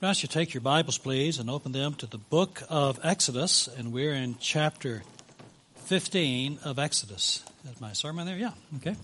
I ask you to take your Bibles, please, and open them to the book of Exodus, and we're in chapter 15 of Exodus. Is my sermon there? Yeah, okay.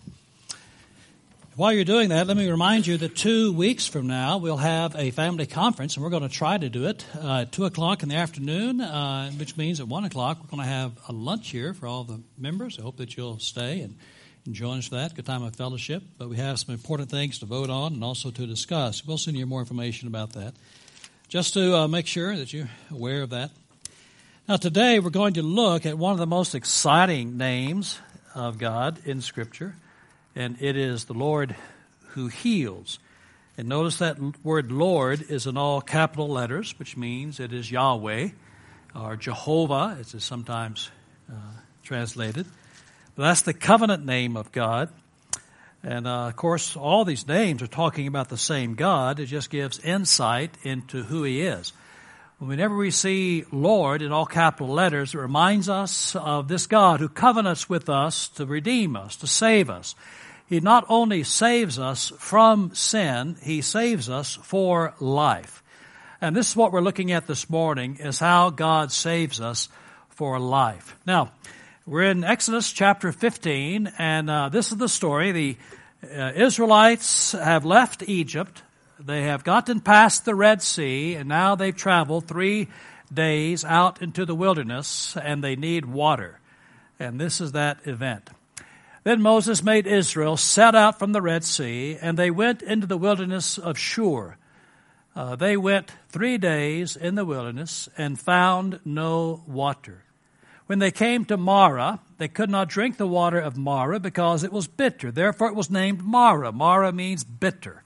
While you're doing that, let me remind you that 2 weeks from now we'll have a family conference, and we're going to try to do it at 2 o'clock in the afternoon, which means at 1 o'clock we're going to have a lunch here for all the members. I hope that you'll stay and join us for that. Good time of fellowship. But we have some important things to vote on and also to discuss. We'll send you more information about that, just to make sure that you're aware of that. Now, today we're going to look at one of the most exciting names of God in Scripture, and it is the Lord who heals. And notice that word Lord is in all capital letters, which means it is Yahweh, or Jehovah, as is sometimes translated. But that's the covenant name of God. And, of course, all these names are talking about the same God. It just gives insight into who He is. Whenever we see Lord in all capital letters, it reminds us of this God who covenants with us to redeem us, to save us. He not only saves us from sin, He saves us for life. And this is what we're looking at this morning, is how God saves us for life. Now, we're in Exodus chapter 15, and this is the story. The Israelites have left Egypt. They have gotten past the Red Sea, and now they've traveled 3 days out into the wilderness, and they need water. And this is that event. Then Moses made Israel set out from the Red Sea, and they went into the wilderness of Shur. They went 3 days in the wilderness and found no water. When they came to Marah, they could not drink the water of Marah because it was bitter. Therefore it was named Marah. Marah means bitter.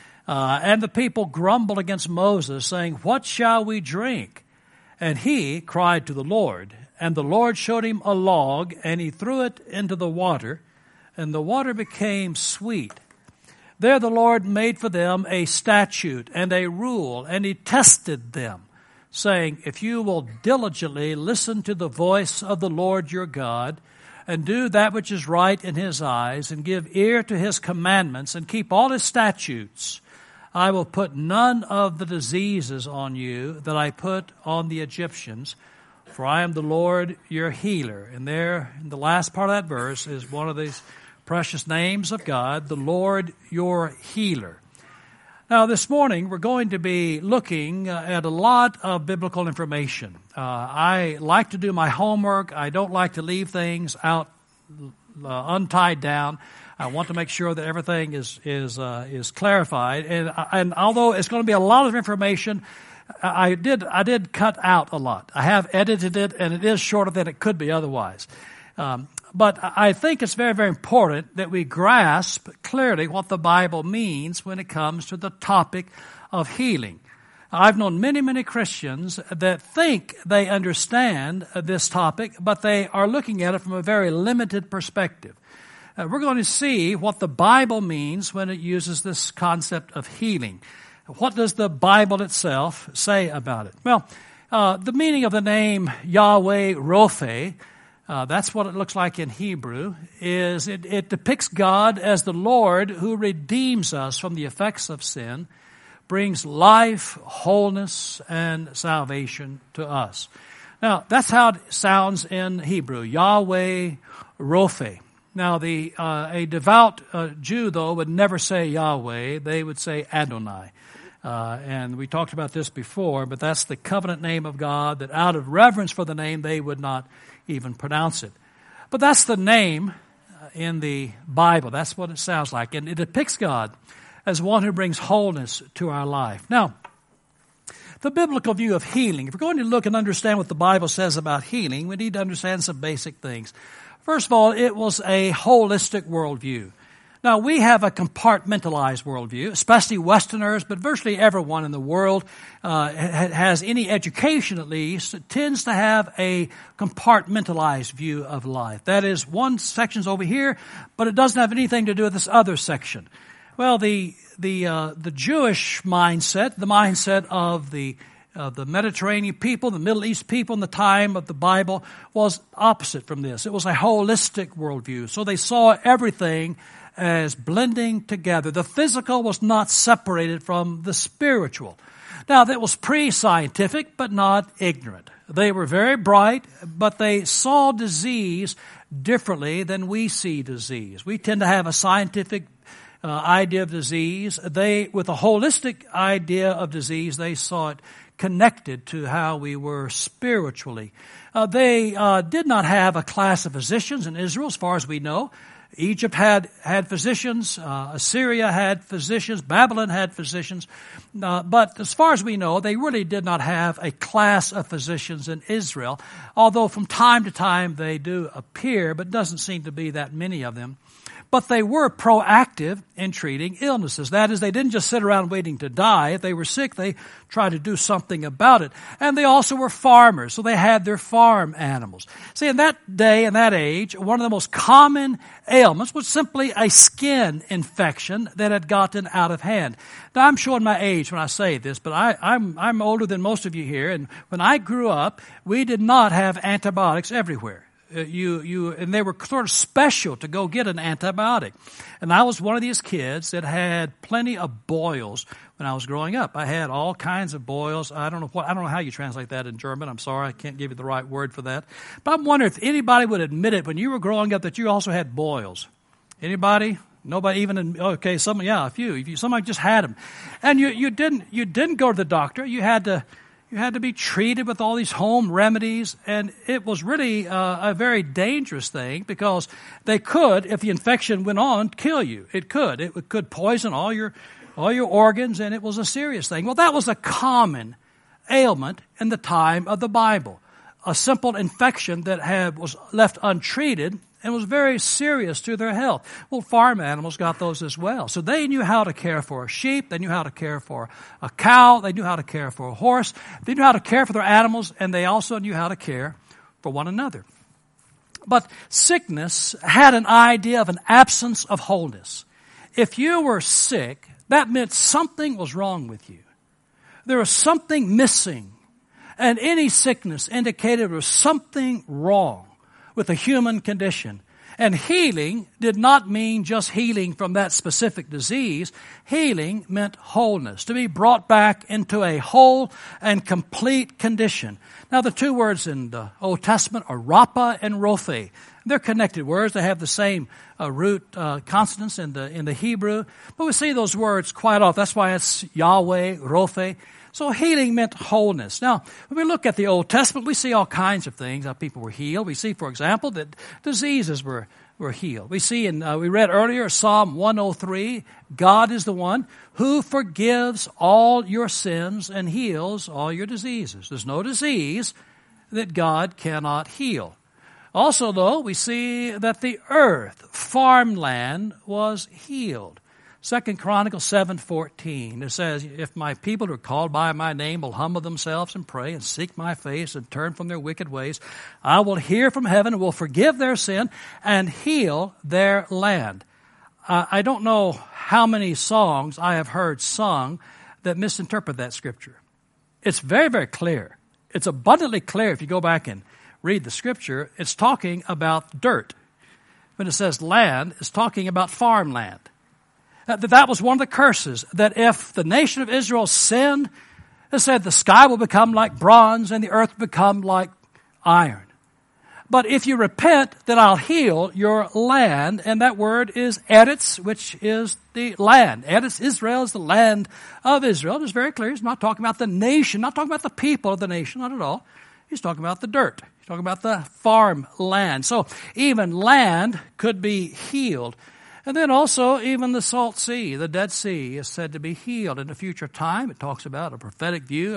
And the people grumbled against Moses, saying, "What shall we drink?" And he cried to the Lord. And the Lord showed him a log, and he threw it into the water, and the water became sweet. There the Lord made for them a statute and a rule, and he tested them, saying, "If you will diligently listen to the voice of the Lord your God, and do that which is right in His eyes, and give ear to His commandments, and keep all His statutes, I will put none of the diseases on you that I put on the Egyptians, for I am the Lord your healer." And there, in the last part of that verse, is one of these precious names of God, the Lord your healer. Now, this morning, we're going to be looking at a lot of biblical information. I like to do my homework. I don't like to leave things out untied down. I want to make sure that everything is clarified. And although it's going to be a lot of information, I did cut out a lot. I have edited it, and it is shorter than it could be otherwise. But I think it's very, very important that we grasp clearly what the Bible means when it comes to the topic of healing. I've known many, many Christians that think they understand this topic, but they are looking at it from a very limited perspective. We're going to see what the Bible means when it uses this concept of healing. What does the Bible itself say about it? Well, the meaning of the name Yahweh Rophe, that's what it looks like in Hebrew, is it depicts God as the Lord who redeems us from the effects of sin, brings life, wholeness, and salvation to us. Now, that's how it sounds in Hebrew, Yahweh Rophe. Now, a devout Jew, though, would never say Yahweh. They would say Adonai. And we talked about this before, but that's the covenant name of God, that out of reverence for the name, they would not even pronounce it. But that's the name in the Bible. That's what it sounds like. And it depicts God as one who brings wholeness to our life. Now, the biblical view of healing, if we're going to look and understand what the Bible says about healing, we need to understand some basic things. First of all, it was a holistic worldview. Now, we have a compartmentalized worldview, especially Westerners, but virtually everyone in the world has any education at least, tends to have a compartmentalized view of life. That is, one section's over here, but it doesn't have anything to do with this other section. Well, the Jewish mindset, the mindset of the Mediterranean people, the Middle East people in the time of the Bible, was opposite from this. It was a holistic worldview. So they saw everything as blending together. The physical was not separated from the spiritual. Now, that was pre-scientific, but not ignorant. They were very bright, but they saw disease differently than we see disease. We tend to have a scientific idea of disease. They, with a holistic idea of disease, they saw it connected to how we were spiritually. They did not have a class of physicians in Israel, as far as we know. Egypt had physicians, Assyria had physicians, Babylon had physicians, but as far as we know, they really did not have a class of physicians in Israel, although from time to time they do appear, but doesn't seem to be that many of them. But they were proactive in treating illnesses. That is, they didn't just sit around waiting to die. If they were sick, they tried to do something about it. And they also were farmers, so they had their farm animals. See, in that day and that age, one of the most common ailments was simply a skin infection that had gotten out of hand. Now, I'm showing my age when I say this, but I'm older than most of you here. And when I grew up, we did not have antibiotics everywhere. And they were sort of special to go get an antibiotic. And I was one of these kids that had plenty of boils when I was growing up. I had all kinds of boils. I don't know how you translate that in German. I'm sorry, I can't give you the right word for that. But I'm wondering if anybody would admit it when you were growing up that you also had boils. Anybody? Nobody even, okay, a few. Somebody just had them. And you didn't go to the doctor. You had to be treated with all these home remedies, and it was really a very dangerous thing because they could, if the infection went on, kill you. It could poison all your organs, and it was a serious thing. Well, that was a common ailment in the time of the Bible. A simple infection that was left untreated and was very serious to their health. Well, farm animals got those as well. So they knew how to care for a sheep. They knew how to care for a cow. They knew how to care for a horse. They knew how to care for their animals, and they also knew how to care for one another. But sickness had an idea of an absence of wholeness. If you were sick, that meant something was wrong with you. There was something missing. And any sickness indicated there was something wrong with the human condition. And healing did not mean just healing from that specific disease. Healing meant wholeness, to be brought back into a whole and complete condition. Now, the two words in the Old Testament are rapha and rophe. They're connected words. They have the same root consonants in the Hebrew. But we see those words quite often. That's why it's Yahweh, rophe. So healing meant wholeness. Now, when we look at the Old Testament, we see all kinds of things, how people were healed. We see, for example, that diseases were healed. We see we read earlier, Psalm 103, God is the one who forgives all your sins and heals all your diseases. There's no disease that God cannot heal. Also, though, we see that the earth, farmland, was healed. 2 Chronicles 7:14, it says, if my people who are called by my name will humble themselves and pray and seek my face and turn from their wicked ways, I will hear from heaven and will forgive their sin and heal their land. I don't know how many songs I have heard sung that misinterpret that scripture. It's very, very clear. It's abundantly clear if you go back and read the scripture. It's talking about dirt. When it says land, it's talking about farmland. That was one of the curses, that if the nation of Israel sinned, it said the sky will become like bronze and the earth will become like iron. But if you repent, then I'll heal your land. And that word is Eretz, which is the land. Eretz, Israel, is the land of Israel. It's very clear. He's not talking about the nation, not talking about the people of the nation, not at all. He's talking about the dirt. He's talking about the farmland. So even land could be healed. And then also even the Salt Sea, the Dead Sea, is said to be healed in the future time. It talks about a prophetic view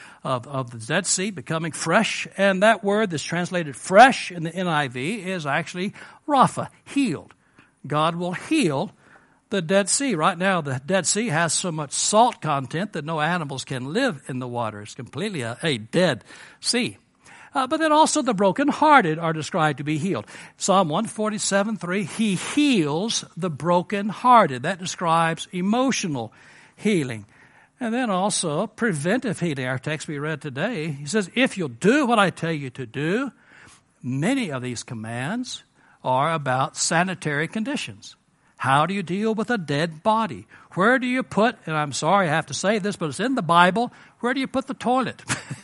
of the Dead Sea becoming fresh. And that word that's translated fresh in the NIV is actually Rapha, healed. God will heal the Dead Sea. Right now, the Dead Sea has so much salt content that no animals can live in the water. It's completely a dead sea. But then also the brokenhearted are described to be healed. Psalm 147:3, he heals the brokenhearted. That describes emotional healing. And then also preventive healing. Our text we read today, he says, if you'll do what I tell you to do, many of these commands are about sanitary conditions. How do you deal with a dead body? Where do you put, and I'm sorry I have to say this, but it's in the Bible, where do you put the toilet?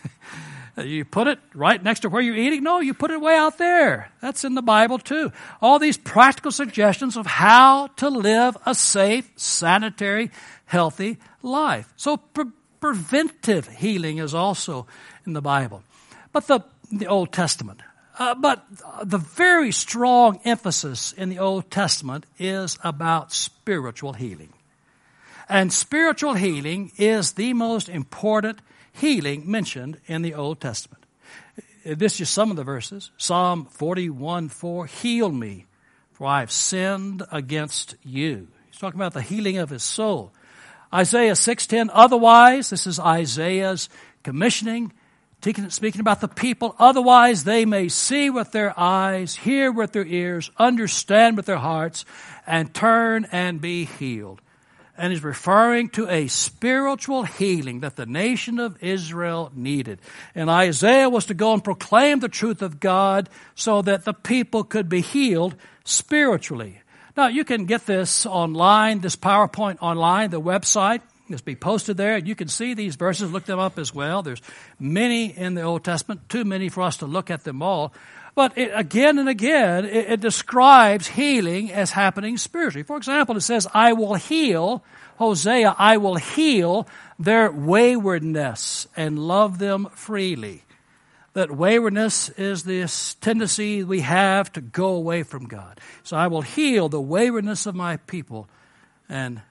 You put it right next to where you're eating? No, you put it way out there. That's in the Bible too. All these practical suggestions of how to live a safe, sanitary, healthy life. So preventive healing is also in the Bible. But the Old Testament. But the very strong emphasis in the Old Testament is about spiritual healing. And spiritual healing is the most important healing mentioned in the Old Testament. This is just some of the verses. Psalm 41:4, heal me, for I have sinned against you. He's talking about the healing of his soul. Isaiah 6:10, otherwise, this is Isaiah's commissioning, speaking about the people, otherwise they may see with their eyes, hear with their ears, understand with their hearts, and turn and be healed. And he's referring to a spiritual healing that the nation of Israel needed. And Isaiah was to go and proclaim the truth of God so that the people could be healed spiritually. Now, you can get this online, this PowerPoint online, the website. It's be posted there. You can see these verses, look them up as well. There's many in the Old Testament, too many for us to look at them all. But again and again, it describes healing as happening spiritually. For example, it says, I will heal, Hosea, I will heal their waywardness and love them freely. That waywardness is this tendency we have to go away from God. So I will heal the waywardness of my people and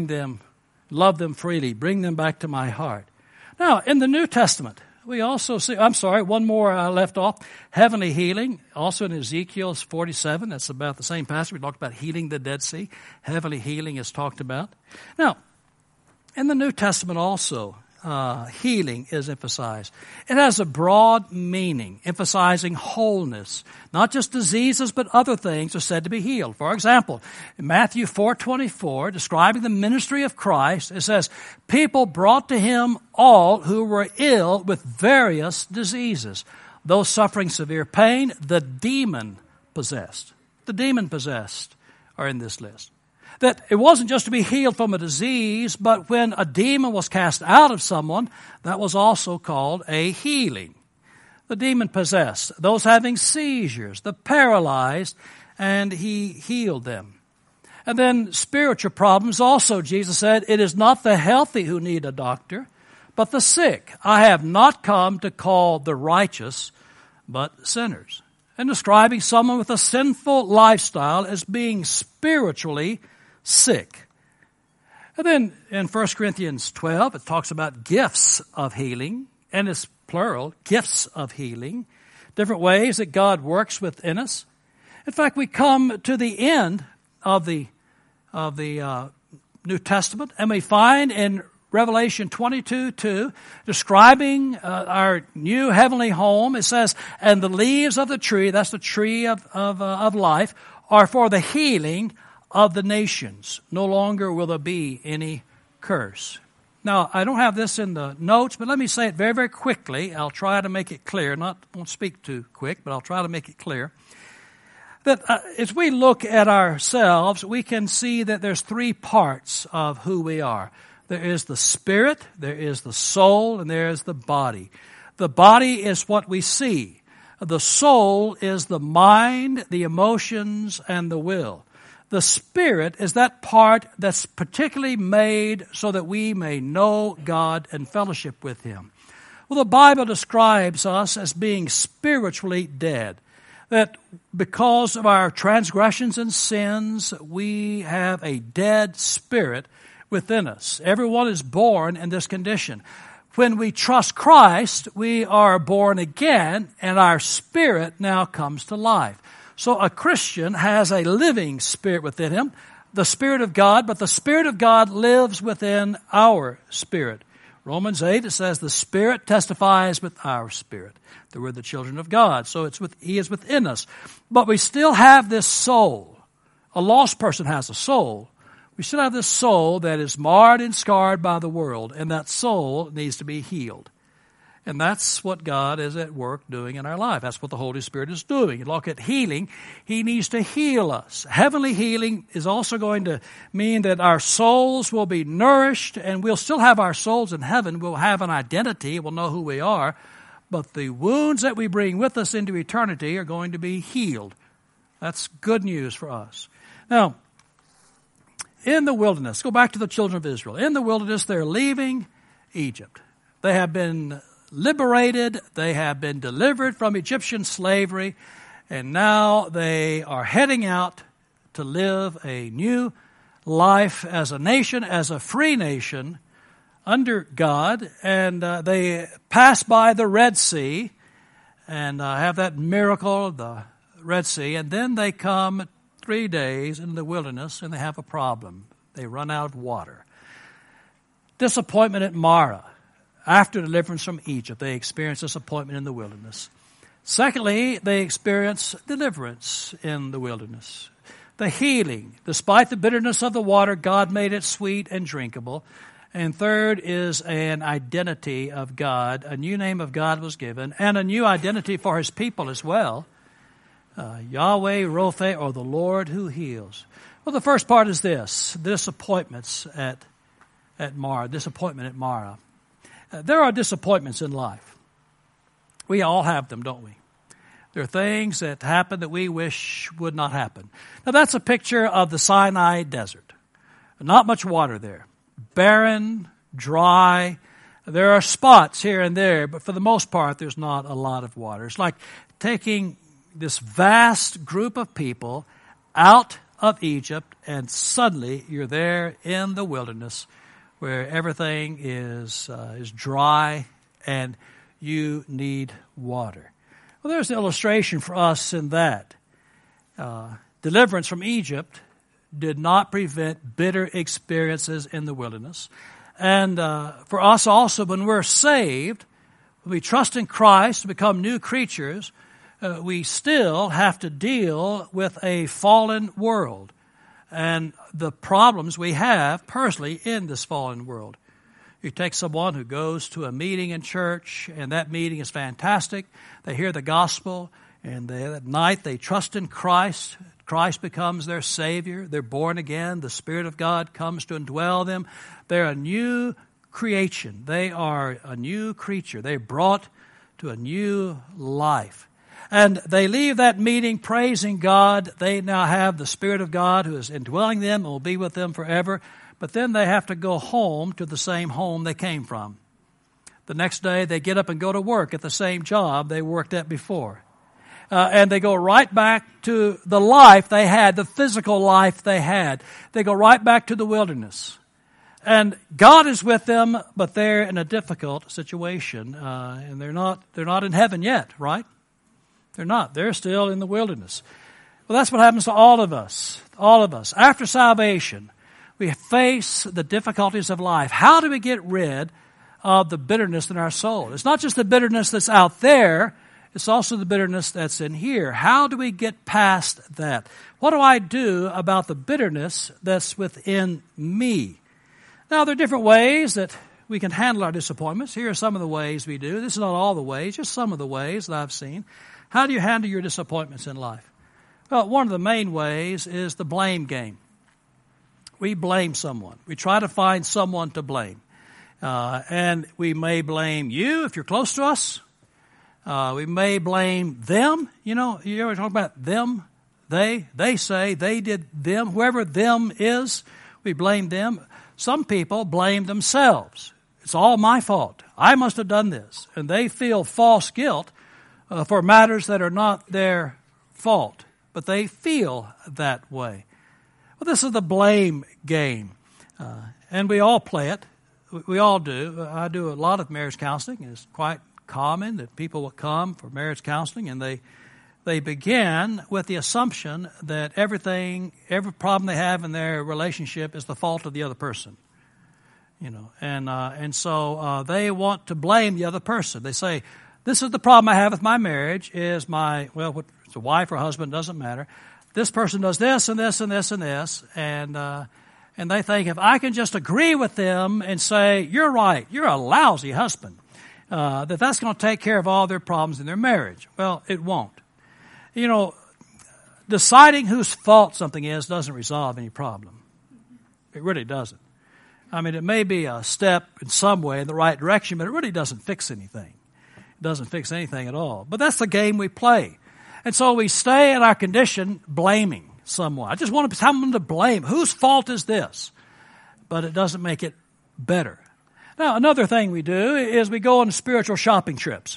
love them freely, bring them back to my heart. Now, in the New Testament, we also see, one more I left off, heavenly healing, also in Ezekiel 47. That's about the same passage. We talked about healing the Dead Sea. Heavenly healing is talked about. Now, in the New Testament also, healing is emphasized. It has a broad meaning, emphasizing wholeness. Not just diseases, but other things are said to be healed. For example, in Matthew 4:24, describing the ministry of Christ, it says, people brought to him all who were ill with various diseases, those suffering severe pain, the demon possessed. The demon possessed are in this list. That it wasn't just to be healed from a disease, but when a demon was cast out of someone, that was also called a healing. The demon possessed, those having seizures, the paralyzed, and he healed them. And then spiritual problems also, Jesus said, it is not the healthy who need a doctor, but the sick. I have not come to call the righteous, but sinners. And describing someone with a sinful lifestyle as being spiritually sick. And then in 1 Corinthians 12, it talks about gifts of healing, and it's plural, gifts of healing, different ways that God works within us. In fact, we come to the end of the New Testament, and we find in Revelation 22:2, describing our new heavenly home, it says, and the leaves of the tree, that's the tree of life, are for the healing of the nations. No longer will there be any curse. Now, I don't have this in the notes, but let me say it very, very quickly. I'll try to make it clear. Won't speak too quick, but I'll try to make it clear. That as we look at ourselves, we can see that there's three parts of who we are. There is the spirit, there is the soul, and there is the body. The body is what we see. The soul is the mind, the emotions, and the will. The Spirit is that part that's particularly made so that we may know God and fellowship with Him. Well, the Bible describes us as being spiritually dead. That because of our transgressions and sins, we have a dead spirit within us. Everyone is born in this condition. When we trust Christ, we are born again, and our spirit now comes to life. So a Christian has a living spirit within him, the Spirit of God, but the Spirit of God lives within our spirit. Romans 8, it says, the Spirit testifies with our spirit that we're the children of God. So He is within us. But we still have this soul. A lost person has a soul. We still have this soul that is marred and scarred by the world, and that soul needs to be healed. And that's what God is at work doing in our life. That's what the Holy Spirit is doing. You look at healing, He needs to heal us. Heavenly healing is also going to mean that our souls will be nourished, and we'll still have our souls in heaven. We'll have an identity. We'll know who we are. But the wounds that we bring with us into eternity are going to be healed. That's good news for us. Now, in the wilderness, go back to the children of Israel. In the wilderness, they're leaving Egypt. They have been liberated. They have been delivered from Egyptian slavery. And now they are heading out to live a new life as a nation, as a free nation under God. And they pass by the Red Sea and have that miracle of the Red Sea. And then they come 3 days in the wilderness and they have a problem. They run out of water. Disappointment at Marah. After deliverance from Egypt, they experience disappointment in the wilderness. Secondly, they experience deliverance in the wilderness. The healing. Despite the bitterness of the water, God made it sweet and drinkable. And third is an identity of God. A new name of God was given, and a new identity for His people as well. Yahweh Rophe, or the Lord who heals. Well, the first part is this: disappointments at Marah. Disappointment at Marah. There are disappointments in life. We all have them, don't we? There are things that happen that we wish would not happen. Now, that's a picture of the Sinai desert. Not much water there. Barren, dry. There are spots here and there, but for the most part, there's not a lot of water. It's like taking this vast group of people out of Egypt, and suddenly you're there in the wilderness where everything is dry and you need water. Well, there's an illustration for us in that. Deliverance from Egypt did not prevent bitter experiences in the wilderness. And for us also, when we're saved, when we trust in Christ to become new creatures, we still have to deal with a fallen world and the problems we have personally in this fallen world. You take someone who goes to a meeting in church, and that meeting is fantastic. They hear the gospel, and that night they trust in Christ. Christ becomes their Savior. They're born again. The Spirit of God comes to indwell them. They're a new creation. They are a new creature. They're brought to a new life. And they leave that meeting praising God. They now have the Spirit of God who is indwelling them and will be with them forever. But then they have to go home to the same home they came from. The next day they get up and go to work at the same job they worked at before. And they go right back to the life they had, the physical life they had. They go right back to the wilderness. And God is with them, but they're in a difficult situation. And they're not in heaven yet, right? They're not. They're still in the wilderness. Well, that's what happens to all of us. All of us. After salvation, we face the difficulties of life. How do we get rid of the bitterness in our soul? It's not just the bitterness that's out there. It's also the bitterness that's in here. How do we get past that? What do I do about the bitterness that's within me? Now, there are different ways that we can handle our disappointments. Here are some of the ways we do. This is not all the ways, just some of the ways that I've seen. How do you handle your disappointments in life? Well, one of the main ways is the blame game. We blame someone. We try to find someone to blame. And we may blame you if you're close to us. We may blame them. You know, you ever talk about them? They say, they did them. Whoever them is, we blame them. Some people blame themselves. It's all my fault. I must have done this. And they feel false guilt for matters that are not their fault. But they feel that way. Well, this is the blame game. And we all play it. We all do. I do a lot of marriage counseling. It's quite common that people will come for marriage counseling, and they begin with the assumption that every problem they have in their relationship is the fault of the other person. You know, and so they want to blame the other person. They say, this is the problem I have with my marriage, is it's a wife or husband, doesn't matter. This person does this and this and this and this, and they think if I can just agree with them and say, you're right, you're a lousy husband, that's going to take care of all their problems in their marriage. Well, it won't. You know, deciding whose fault something is doesn't resolve any problem. It really doesn't. I mean, it may be a step in some way in the right direction, but it really doesn't fix anything. It doesn't fix anything at all. But that's the game we play. And so we stay in our condition blaming someone. I just want someone to blame. Whose fault is this? But it doesn't make it better. Now, another thing we do is we go on spiritual shopping trips.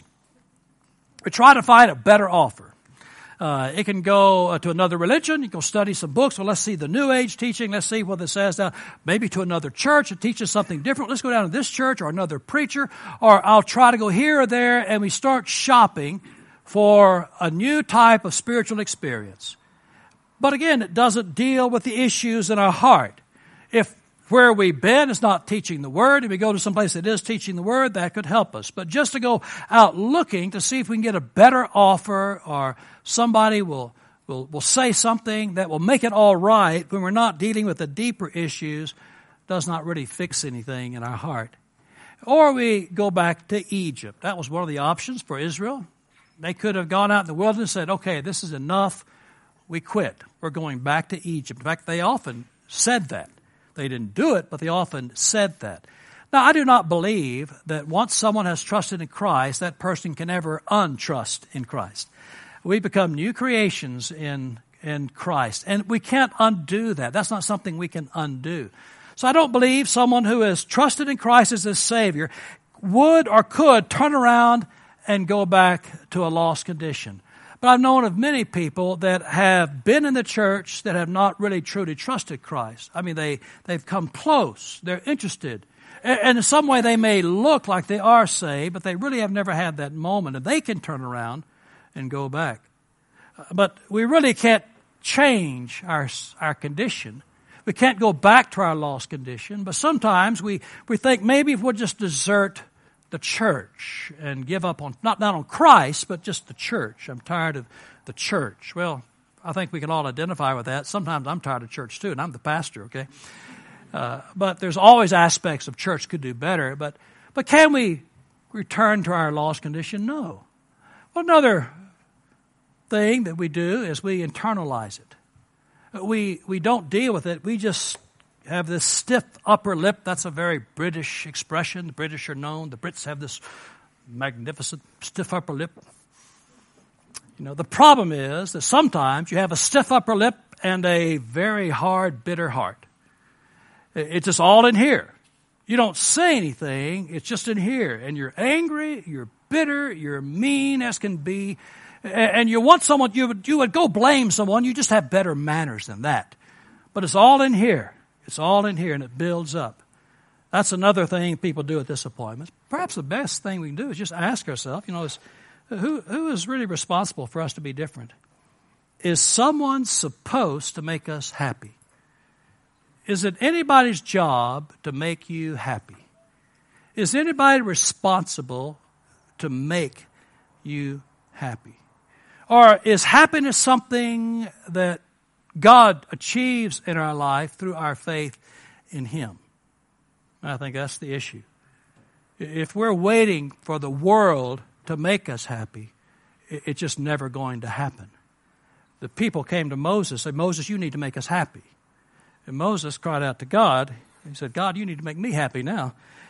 We try to find a better offer. It can go to another religion. You can go study some books. Well, let's see the New Age teaching. Let's see what it says now. Maybe to another church that teaches something different. Let's go down to this church or another preacher. Or I'll try to go here or there. And we start shopping for a new type of spiritual experience. But again, it doesn't deal with the issues in our heart. If where we've been is not teaching the Word, and we go to some place that is teaching the Word, that could help us. But just to go out looking to see if we can get a better offer or somebody will say something that will make it all right when we're not dealing with the deeper issues does not really fix anything in our heart. Or we go back to Egypt. That was one of the options for Israel. They could have gone out in the wilderness and said, okay, this is enough. We quit. We're going back to Egypt. In fact, they often said that. They didn't do it, but they often said that. Now, I do not believe that once someone has trusted in Christ, that person can ever untrust in Christ. We become new creations in Christ, and we can't undo that. That's not something we can undo. So I don't believe someone who has trusted in Christ as his Savior would or could turn around and go back to a lost condition. But I've known of many people that have been in the church that have not really truly trusted Christ. I mean, they've come close. They're interested. And in some way they may look like they are saved, but they really have never had that moment. And they can turn around and go back. But we really can't change our condition. We can't go back to our lost condition. But sometimes we think maybe if we'll just desert the church and give up on, not on Christ, but just the church. I'm tired of the church. Well, I think we can all identify with that. Sometimes I'm tired of church too, and I'm the pastor, okay? But there's always aspects of church could do better. But can we return to our lost condition? No. Well, another thing that we do is we internalize it. We don't deal with it. We just have this stiff upper lip. That's a very British expression. The British are known. The Brits have this magnificent stiff upper lip. You know, the problem is that sometimes you have a stiff upper lip and a very hard, bitter heart. It's just all in here. You don't say anything. It's just in here. And you're angry, you're bitter, you're mean as can be. And you want someone, you would go blame someone. You just have better manners than that. But it's all in here. It's all in here, and it builds up. That's another thing people do at disappointments. Perhaps the best thing we can do is just ask ourselves, who is really responsible for us to be different? Is someone supposed to make us happy? Is it anybody's job to make you happy? Is anybody responsible to make you happy? Or is happiness something that God achieves in our life through our faith in Him? I think that's the issue. If we're waiting for the world to make us happy, it's just never going to happen. The people came to Moses and said, Moses, you need to make us happy. And Moses cried out to God. He said, God, you need to make me happy now.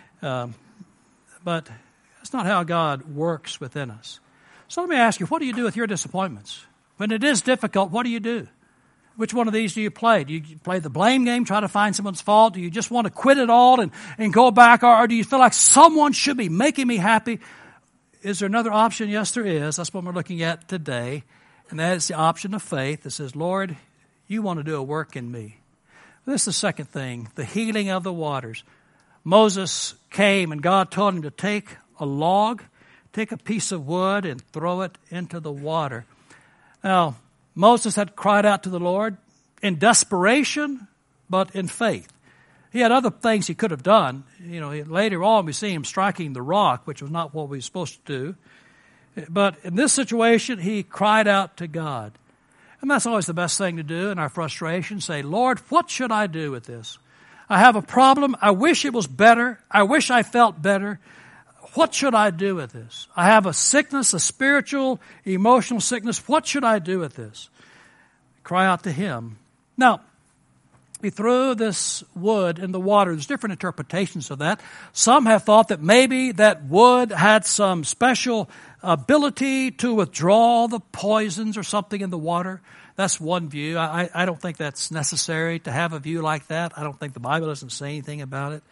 But that's not how God works within us. So let me ask you, what do you do with your disappointments? When it is difficult, what do you do? Which one of these do you play? Do you play the blame game, try to find someone's fault? Do you just want to quit it all and go back? Or do you feel like someone should be making me happy? Is there another option? Yes, there is. That's what we're looking at today. And that is the option of faith that says, Lord, you want to do a work in me. This is the second thing, the healing of the waters. Moses came and God told him to take a log, take a piece of wood and throw it into the water. Now, Moses had cried out to the Lord in desperation, but in faith. He had other things he could have done. Later on we see him striking the rock, which was not what we were supposed to do. But in this situation, he cried out to God. And that's always the best thing to do in our frustration. Say, Lord, what should I do with this? I have a problem. I wish it was better. I wish I felt better. What should I do with this? I have a sickness, a spiritual, emotional sickness. What should I do with this? Cry out to Him. Now, He threw this wood in the water. There's different interpretations of that. Some have thought that maybe that wood had some special ability to withdraw the poisons or something in the water. That's one view. I don't think that's necessary to have a view like that. I don't think the Bible doesn't say anything about it.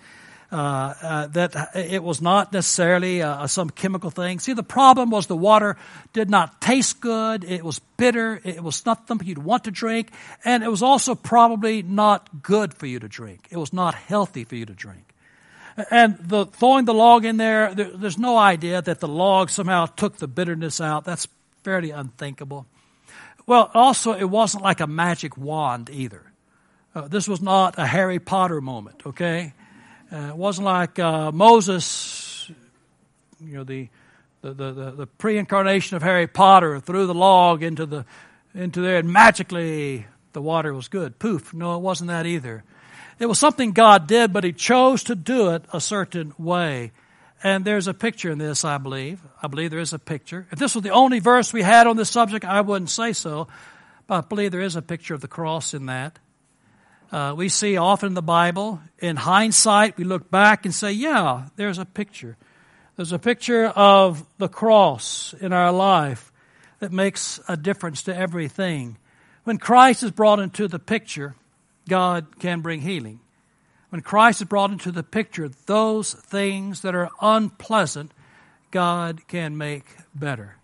That it was not necessarily some chemical thing. See, the problem was the water did not taste good. It was bitter. It was not something you'd want to drink. And it was also probably not good for you to drink. It was not healthy for you to drink. And throwing the log in there's no idea that the log somehow took the bitterness out. That's fairly unthinkable. Well, also, it wasn't like a magic wand either. This was not a Harry Potter moment, okay? It wasn't like Moses, the pre-incarnation of Harry Potter, threw the log into there and magically the water was good. Poof. No, it wasn't that either. It was something God did, but He chose to do it a certain way. And there's a picture in this, I believe. I believe there is a picture. If this was the only verse we had on this subject, I wouldn't say so. But I believe there is a picture of the cross in that. We see often in the Bible, in hindsight, we look back and say, yeah, there's a picture. There's a picture of the cross in our life that makes a difference to everything. When Christ is brought into the picture, God can bring healing. When Christ is brought into the picture, those things that are unpleasant, God can make better.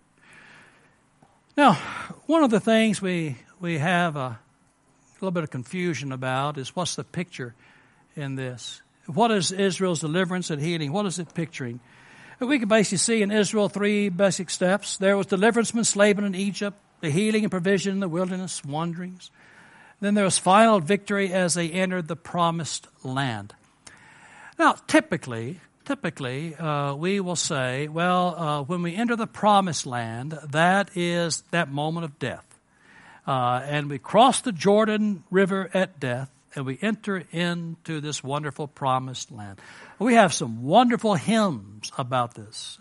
Now, one of the things we have a little bit of confusion about is what's the picture in this? What is Israel's deliverance and healing? What is it picturing? We can basically see in Israel 3 basic steps. There was deliverance from enslavement in Egypt, the healing and provision in the wilderness wanderings. Then there was final victory as they entered the promised land. Now, typically, we will say, when we enter the promised land, that is that moment of death. And we cross the Jordan River at death, and we enter into this wonderful promised land. We have some wonderful hymns about this,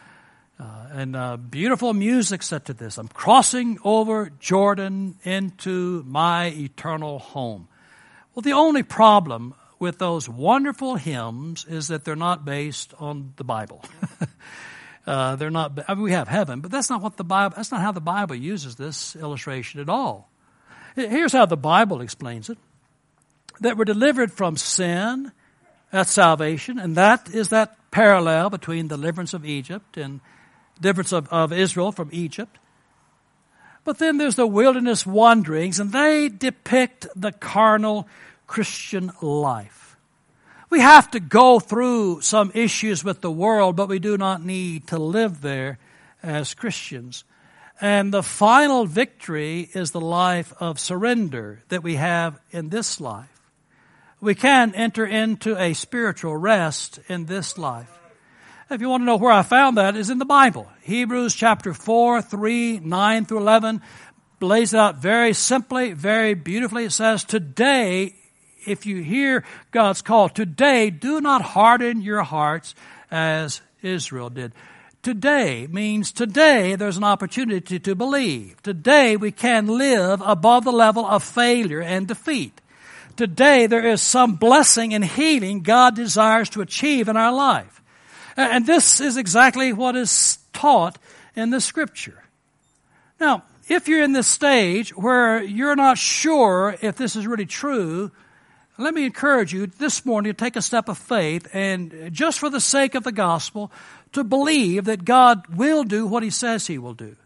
and beautiful music set to this. I'm crossing over Jordan into my eternal home. Well, the only problem with those wonderful hymns is that they're not based on the Bible. They're not. I mean, we have heaven, but that's not what the Bible. That's not how the Bible uses this illustration at all. Here's how the Bible explains it: that we're delivered from sin, that's salvation, and that is that parallel between the deliverance of Egypt and deliverance of Israel from Egypt. But then there's the wilderness wanderings, and they depict the carnal Christian life. We have to go through some issues with the world, but we do not need to live there as Christians. And the final victory is the life of surrender that we have in this life. We can enter into a spiritual rest in this life. If you want to know where I found that, is in the Bible. Hebrews chapter 4, 3, 9 through 11 lays it out very simply, very beautifully. It says, today, if you hear God's call, today do not harden your hearts as Israel did. Today means today there's an opportunity to believe. Today we can live above the level of failure and defeat. Today there is some blessing and healing God desires to achieve in our life. And this is exactly what is taught in the Scripture. Now, if you're in this stage where you're not sure if this is really true, let me encourage you this morning to take a step of faith and just for the sake of the gospel, to believe that God will do what He says He will do.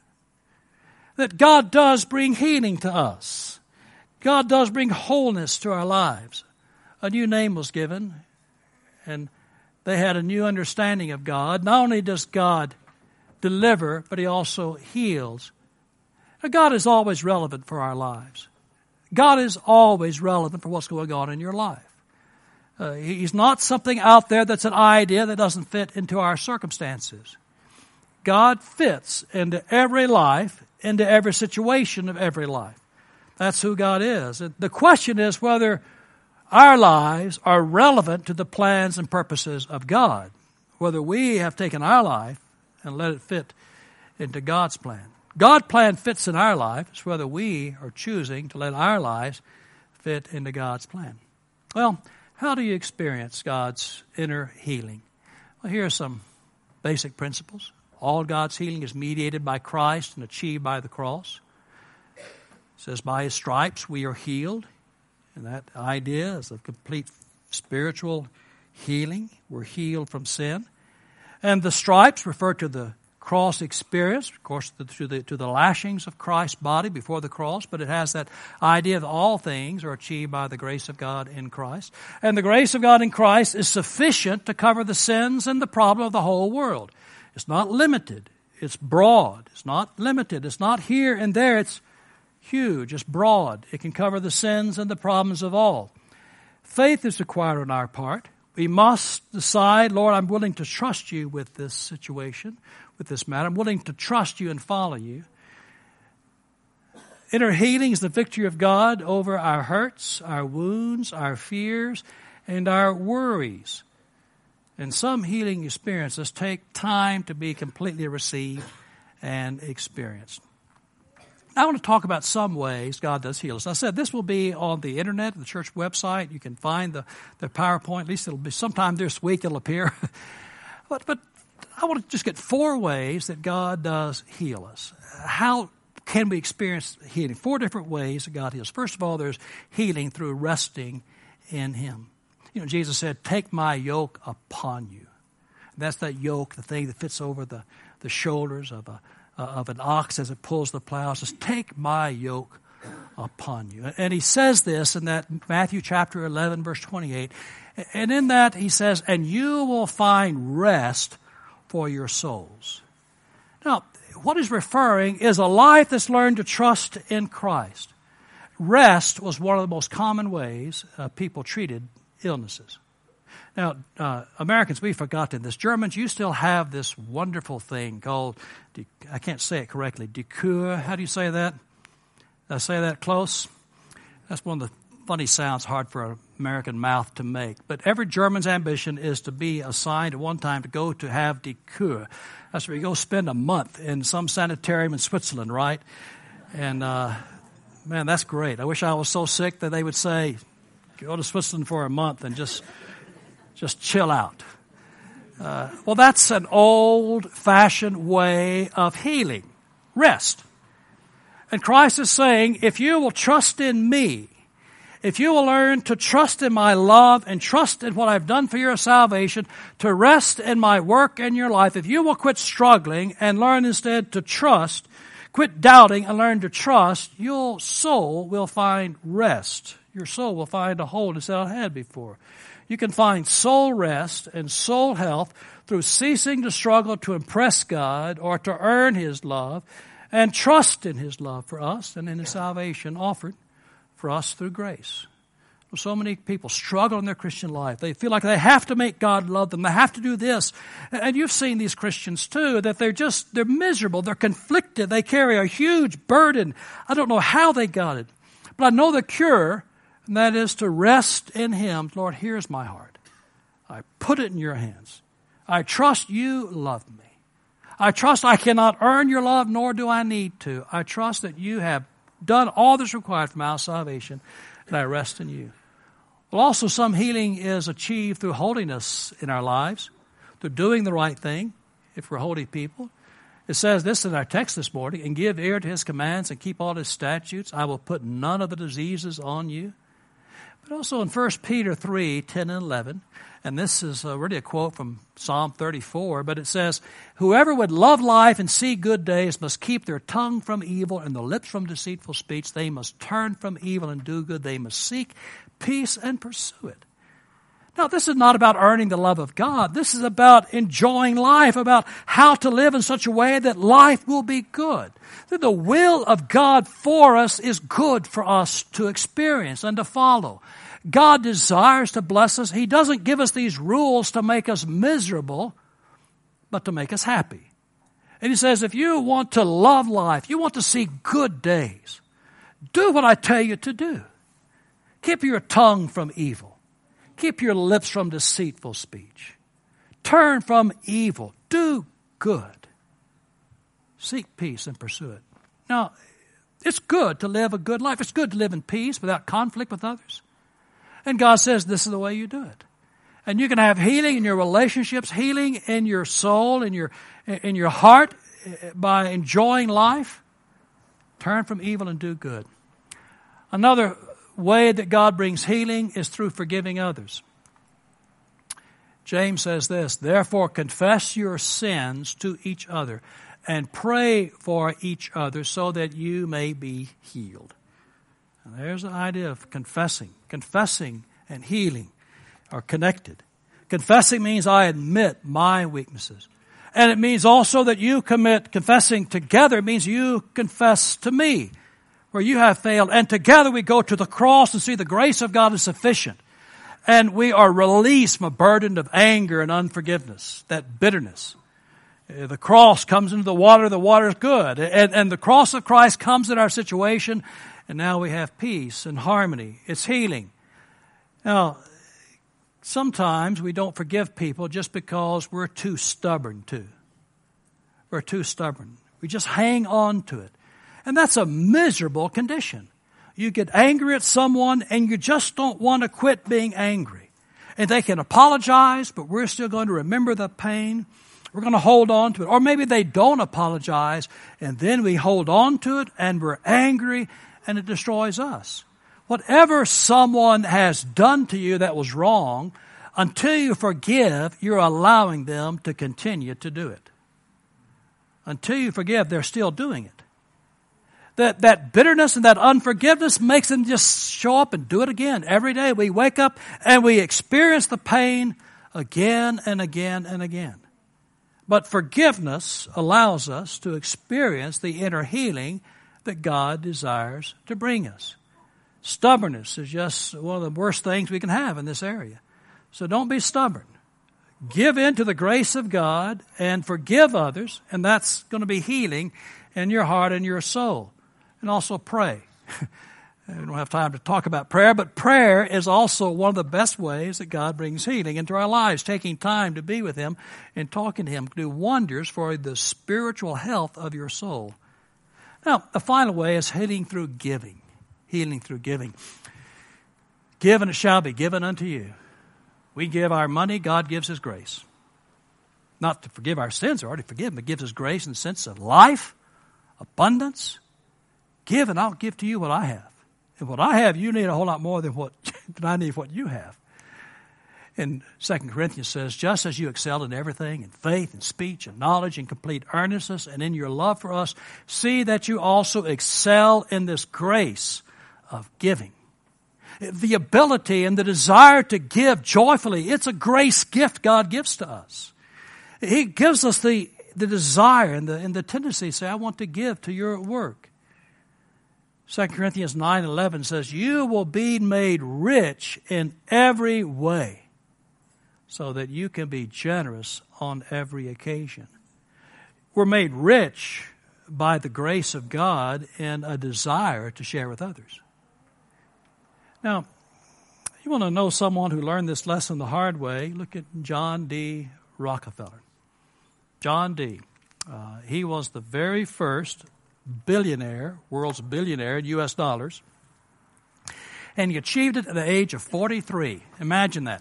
That God does bring healing to us. God does bring wholeness to our lives. A new name was given, and they had a new understanding of God. Not only does God deliver, but He also heals. Now, God is always relevant for our lives. God is always relevant for what's going on in your life. He's not something out there that's an idea that doesn't fit into our circumstances. God fits into every life, into every situation of every life. That's who God is. The question is whether our lives are relevant to the plans and purposes of God. whether we have taken our life and let it fit into God's plan. God's plan fits in our life. It's whether we are choosing to let our lives fit into God's plan. Well, how do you experience God's inner healing? Well, here are some basic principles. All God's healing is mediated by Christ and achieved by the cross. It says, by His stripes we are healed. And that idea is a complete spiritual healing. We're healed from sin. And the stripes refer to the cross experience, of course, to the lashings of Christ's body before the cross, but it has that idea that all things are achieved by the grace of God in Christ. And the grace of God in Christ is sufficient to cover the sins and the problem of the whole world. It's not limited. It's broad. It's not limited. It's not here and there. It's huge. It's broad. It can cover the sins and the problems of all. Faith is required on our part. We must decide, Lord, I'm willing to trust you with this situation, with this matter. I'm willing to trust you and follow you. Inner healing is the victory of God over our hurts, our wounds, our fears, and our worries. And some healing experiences take time to be completely received and experienced. I want to talk about some ways God does heal us. I said this will be on the internet, the church website. You can find the PowerPoint. At least it'll be sometime this week it'll appear. But I want to just get 4 ways that God does heal us. How can we experience healing? 4 different ways that God heals. First of all, there's healing through resting in Him. You know, Jesus said, take my yoke upon you. And that's that yoke, the thing that fits over the shoulders of an ox as it pulls the plow. It says, take my yoke upon you. And He says this in that Matthew chapter 11, verse 28. And in that He says, and you will find rest for your souls. Now, what He's referring is a life that's learned to trust in Christ. Rest was one of the most common ways people treated illnesses. Now, Americans, we've forgotten this. Germans, you still have this wonderful thing called, I can't say it correctly, die Kur. How do you say that? Did I say that close? That's one of the funny sounds, hard for an American mouth to make. But every German's ambition is to be assigned at one time to go to have die Kur. That's where you go spend a month in some sanitarium in Switzerland, right? And, man, that's great. I wish I was so sick that they would say, go to Switzerland for a month and just chill out. Well, that's an old-fashioned way of healing. Rest. And Christ is saying, if you will trust in me, if you will learn to trust in my love and trust in what I've done for your salvation, to rest in my work in your life, if you will quit struggling and learn instead to trust, quit doubting and learn to trust, your soul will find rest. Your soul will find a hold it's not had before. You can find soul rest and soul health through ceasing to struggle to impress God or to earn His love and trust in His love for us and in His salvation offered for us through grace. So many people struggle in their Christian life. They feel like they have to make God love them. They have to do this. And you've seen these Christians too, that they're miserable. They're conflicted. They carry a huge burden. I don't know how they got it, but I know the cure. And that is to rest in Him. Lord, here's my heart. I put it in your hands. I trust you love me. I trust I cannot earn your love, nor do I need to. I trust that you have done all that's required for my salvation, and I rest in you. Well, also some healing is achieved through holiness in our lives, through doing the right thing, if we're holy people. It says this in our text this morning, and give ear to His commands and keep all His statutes. I will put none of the diseases on you. But also in 1 Peter 3, 10 and 11, and this is really a quote from Psalm 34, but it says, whoever would love life and see good days must keep their tongue from evil and their lips from deceitful speech. They must turn from evil and do good. They must seek peace and pursue it. Now, this is not about earning the love of God. This is about enjoying life, about how to live in such a way that life will be good. That the will of God for us is good for us to experience and to follow. God desires to bless us. He doesn't give us these rules to make us miserable, but to make us happy. And He says, if you want to love life, you want to see good days, do what I tell you to do. Keep your tongue from evil. Keep your lips from deceitful speech. Turn from evil. Do good. Seek peace and pursue it. Now, it's good to live a good life. It's good to live in peace without conflict with others. And God says this is the way you do it. And you can have healing in your relationships, healing in your soul, in your heart, by enjoying life. Turn from evil and do good. Another way that God brings healing is through forgiving others. James says this, therefore confess your sins to each other and pray for each other so that you may be healed. And there's the idea of confessing. Confessing and healing are connected. Confessing means I admit my weaknesses. And it means also that you confessing together means you confess to me where you have failed. And together we go to the cross and see the grace of God is sufficient. And we are released from a burden of anger and unforgiveness, that bitterness. The cross comes into the water is good. And the cross of Christ comes in our situation, and now we have peace and harmony. It's healing. Now, sometimes we don't forgive people just because we're too stubborn to. We're too stubborn. We just hang on to it. And that's a miserable condition. You get angry at someone and you just don't want to quit being angry. And they can apologize, but we're still going to remember the pain. We're going to hold on to it. Or maybe they don't apologize and then we hold on to it and we're angry and it destroys us. Whatever someone has done to you that was wrong, until you forgive, you're allowing them to continue to do it. Until you forgive, they're still doing it. That bitterness and that unforgiveness makes them just show up and do it again. Every day we wake up and we experience the pain again and again and again. But forgiveness allows us to experience the inner healing that God desires to bring us. Stubbornness is just one of the worst things we can have in this area. So don't be stubborn. Give in to the grace of God and forgive others, and that's going to be healing in your heart and your soul. And also pray. We don't have time to talk about prayer, but prayer is also one of the best ways that God brings healing into our lives. Taking time to be with Him and talking to Him can do wonders for the spiritual health of your soul. Now, the final way is healing through giving. Healing through giving. Give and it shall be given unto you. We give our money, God gives His grace. Not to forgive our sins, are already forgiven, but gives His grace in the sense of life, abundance. Give and I'll give to you what I have. And what I have, you need a whole lot more than I need what you have. And 2 Corinthians says, just as you excel in everything, in faith and speech and knowledge and complete earnestness and in your love for us, see that you also excel in this grace of giving. The ability and the desire to give joyfully, it's a grace gift God gives to us. He gives us the desire and the tendency to say, I want to give to your work. 2 Corinthians 9:11 says, you will be made rich in every way so that you can be generous on every occasion. We're made rich by the grace of God in a desire to share with others. Now, you want to know someone who learned this lesson the hard way, look at John D. Rockefeller. John D. He was the very first billionaire, world's billionaire in U.S. dollars. And he achieved it at the age of 43. Imagine that.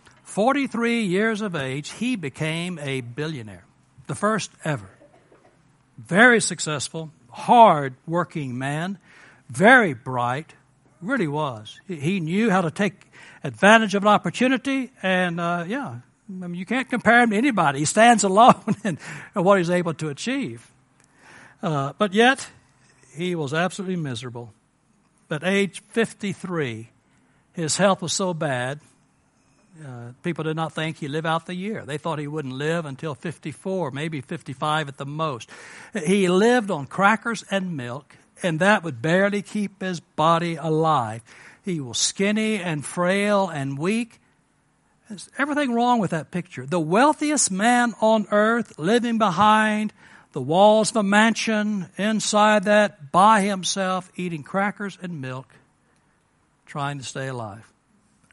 43 years of age, he became a billionaire. The first ever. Very successful, hard-working man, very bright, really was. He knew how to take advantage of an opportunity, and you can't compare him to anybody. He stands alone in what he's able to achieve. But yet, he was absolutely miserable. At age 53, his health was so bad, people did not think he'd live out the year. They thought he wouldn't live until 54, maybe 55 at the most. He lived on crackers and milk, and that would barely keep his body alive. He was skinny and frail and weak. There's everything wrong with that picture. The wealthiest man on earth living behind the walls of a mansion, inside that, by himself, eating crackers and milk, trying to stay alive.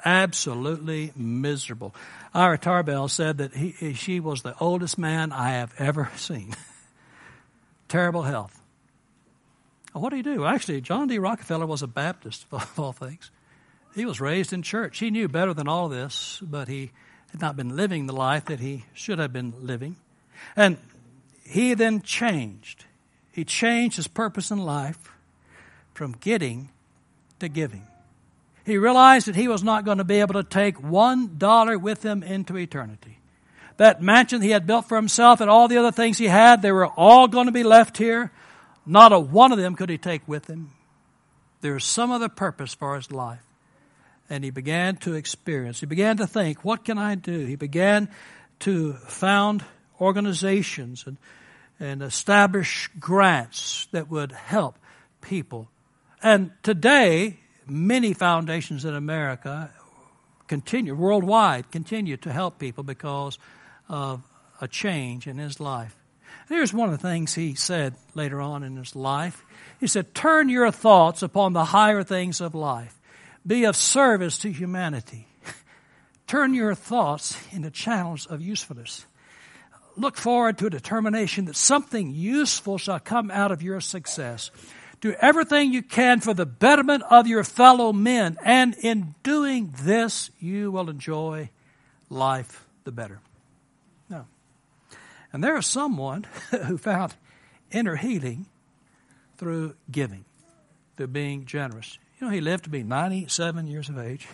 absolutely miserable. Ira Tarbell said that she was the oldest man I have ever seen. Terrible health. What do you do? Actually, John D. Rockefeller was a Baptist, of all things. He was raised in church. He knew better than all this, but he had not been living the life that he should have been living. And he then changed. He changed his purpose in life from getting to giving. He realized that he was not going to be able to take $1 with him into eternity. That mansion he had built for himself and all the other things he had, they were all going to be left here. Not a one of them could he take with him. There was some other purpose for his life. And he began to experience. He began to think, what can I do? He began to found organizations and establish grants that would help people. And today, many foundations in America worldwide continue to help people because of a change in his life. Here's one of the things he said later on in his life. He said, turn your thoughts upon the higher things of life. Be of service to humanity. Turn your thoughts into channels of usefulness. Look forward to a determination that something useful shall come out of your success. Do everything you can for the betterment of your fellow men, and in doing this, you will enjoy life the better. Now, and there is someone who found inner healing through giving, through being generous. You know, he lived to be 97 years of age,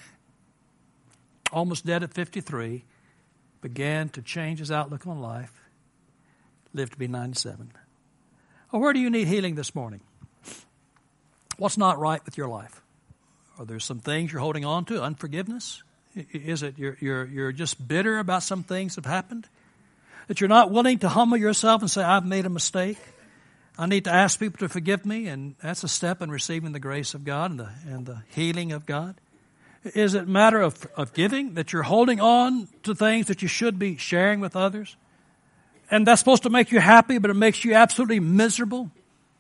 almost dead at 53, began to change his outlook on life, lived to be 97. Well, where do you need healing this morning? What's not right with your life? Are there some things you're holding on to? Unforgiveness? Is it you're just bitter about some things that have happened? That you're not willing to humble yourself and say, I've made a mistake. I need to ask people to forgive me, and that's a step in receiving the grace of God and the healing of God. Is it a matter of giving, that you're holding on to things that you should be sharing with others? And that's supposed to make you happy, but it makes you absolutely miserable?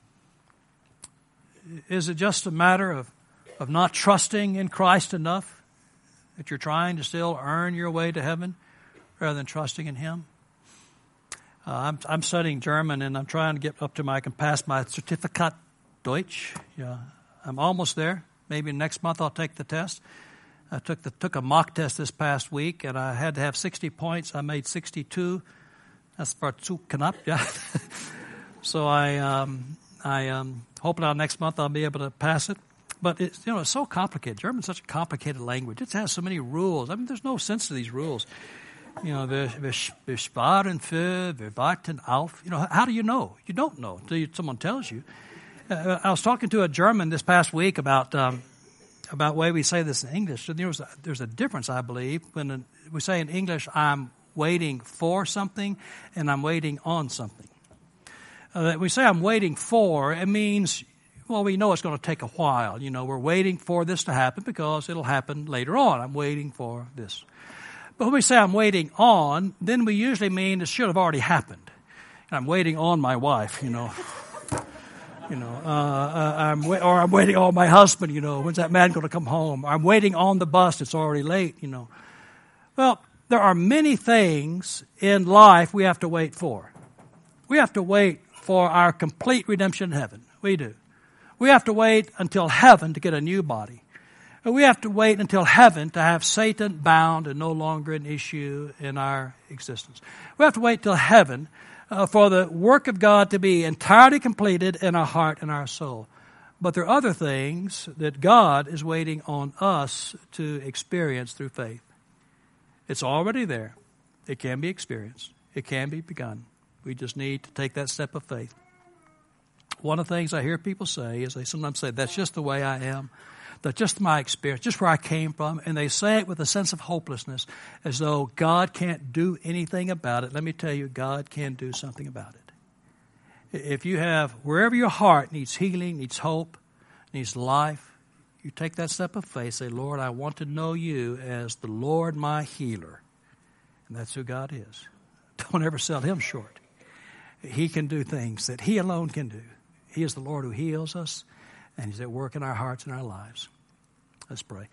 Is it just a matter of not trusting in Christ enough, that you're trying to still earn your way to heaven rather than trusting in Him? I'm studying German, and I'm trying to get up to I can pass my Certifikat Deutsch. Yeah, I'm almost there. Maybe next month I'll take the test. I took a mock test this past week, and I had to have 60 points. I made 62. That's for zu knapp, yeah. So I hope now next month I'll be able to pass it. But it's so complicated. German's such a complicated language. It has so many rules. I mean, there's no sense to these rules. Wir sparen für, wir warten auf. How do you know? You don't know until someone tells you. I was talking to a German this past week about the way we say this in English. So there's a difference, I believe, when we say in English, I'm waiting for something and I'm waiting on something. We say I'm waiting for, it means, well, we know it's going to take a while. We're waiting for this to happen because it'll happen later on. I'm waiting for this. But when we say I'm waiting on, then we usually mean it should have already happened. I'm waiting on my wife, I'm waiting on my husband, when's that man going to come home? I'm waiting on the bus, it's already late, Well, there are many things in life we have to wait for. We have to wait for our complete redemption in heaven. We do. We have to wait until heaven to get a new body. We have to wait until heaven to have Satan bound and no longer an issue in our existence. We have to wait till heaven for the work of God to be entirely completed in our heart and our soul. But there are other things that God is waiting on us to experience through faith. It's already there. It can be experienced. It can be begun. We just need to take that step of faith. One of the things I hear people say is they sometimes say, that's just the way I am. That's just my experience, just where I came from. And they say it with a sense of hopelessness, as though God can't do anything about it. Let me tell you, God can do something about it. If you have, wherever your heart needs healing, needs hope, needs life, you take that step of faith, say, Lord, I want to know you as the Lord my healer. And that's who God is. Don't ever sell Him short. He can do things that He alone can do. He is the Lord who heals us, and He's at work in our hearts and our lives. Let's pray.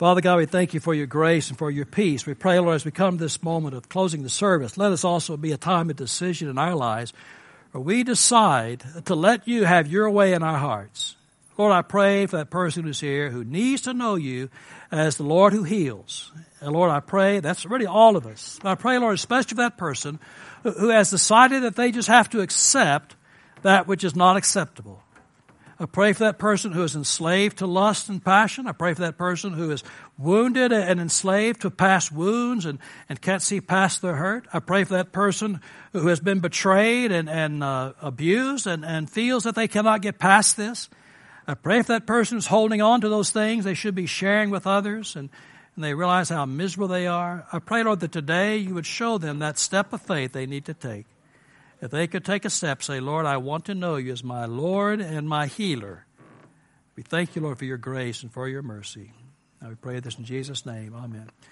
Father God, we thank you for your grace and for your peace. We pray, Lord, as we come to this moment of closing the service, let us also be a time of decision in our lives where we decide to let you have your way in our hearts. Lord, I pray for that person who's here who needs to know you as the Lord who heals. And Lord, I pray, that's really all of us. I pray, Lord, especially for that person who has decided that they just have to accept that which is not acceptable. I pray for that person who is enslaved to lust and passion. I pray for that person who is wounded and enslaved to past wounds and can't see past their hurt. I pray for that person who has been betrayed and abused and feels that they cannot get past this. I pray for that person who's holding on to those things they should be sharing with others and they realize how miserable they are. I pray, Lord, that today you would show them that step of faith they need to take. If they could take a step, say, Lord, I want to know you as my Lord and my healer. We thank you, Lord, for your grace and for your mercy. Now we pray this in Jesus' name. Amen.